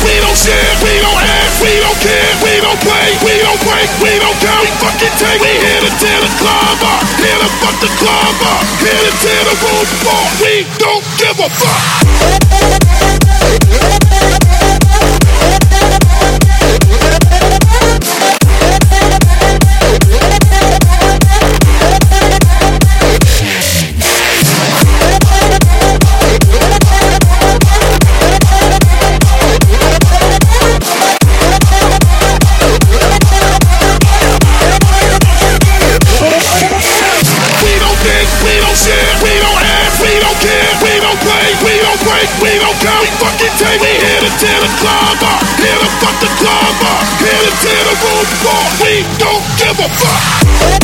we don't share, we don't ask, we don't care, we don't play, we don't break, we don't count, we fucking take. We here to tear the club up, here to fuck the club up, here to tear the roof off. We don't give a fuck. We don't count, we fucking take. We here to tear the club up, here to fuck the club up, here to tear the roof off. We don't give a fuck.